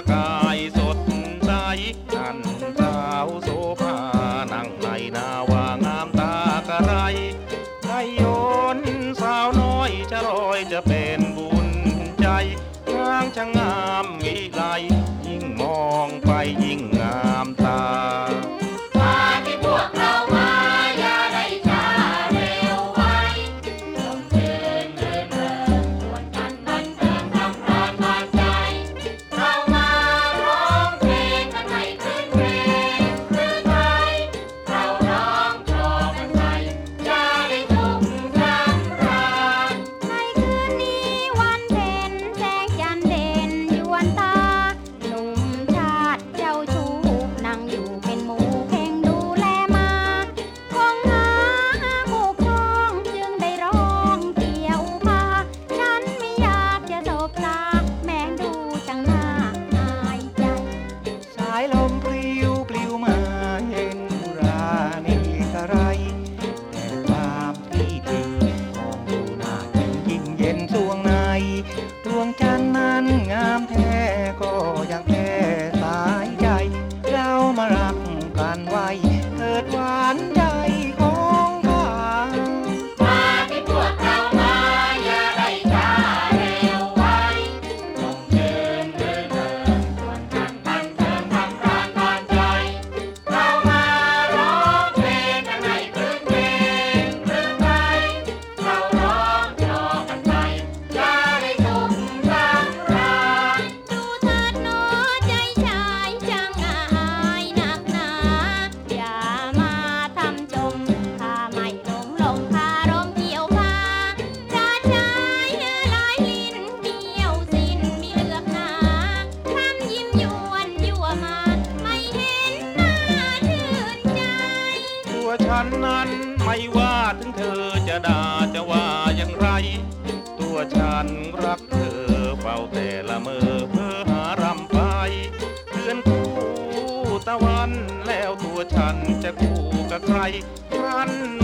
ากายสดใสนั่นสาวโสภานั่งในนาวางามตากระไรไทยโยนสาวน้อยจะรอยจะเป็นบุญใจนางช่างงามวิไลยิ่งมองไปยิ่งงามตามาที่พวกเรามาอย่าได้ช้าเร็วไว้ลมเย็นเรื่นเริงชวนกันบันเทิงทำร้อนบานใจเรามาร้องเพลงกันให้คลื่นเพลงคลื่นไทยเราร้องโชว์กันไปอย่าได้ทุกข์รำไรในคืนนี้วันเพ็ญแสงจันทร์เด่นยวนตาหนุ่มชาติเจ้าชู้นั่งอยู่เป็นหมู่เพ่งดูแลมาคงหาคู่ครองจึงได้ร้องเกี่ยวพาฉันไม่อยากจะสบตาแม้ดูจังหน้าอายใจสายลมปลิวปลิวมาเห็นราณีกระไรแต่ความที่จริงของดูหน้าจริงยิ่งเย็นสวงในดวงจันทร์นั้นงามแท้ก็ยังแท้สายใจเรามารักกันไว้เถิดหวานใจของข้ามาที่พวกเรามาอย่าได้ช้าเร็วไว้ลมเย็นเรื่นเริงชวนกันบันเทิงทำร้อนบานใจเรามาร้องเพลงกันให้คลื่นเพลงคลื่นไทยเราร้องโชว์กันไปอย่าได้ทุกข์รำไรดูเถิดหนอใจชายช่างอายนักหนาอย่ามาทำจมข้าไม่หลงคารมเกี่ยวพาชาติชายหลายลิ้นเบี้ยวสิ้นมีเลือกหนาทำยิ้มยวนยั่วมาไม่เห็นหน้าชื่นใจตัวฉันนั้นไม่ว่าถึงเธอจะด่าจะว่าอย่างไรตัวฉันรักเธอเฝ้าแต่ละเมอเพ้อหารำไปเดือนคู่ตะวันแล้วตัวฉันจะคู่กับใครครั้น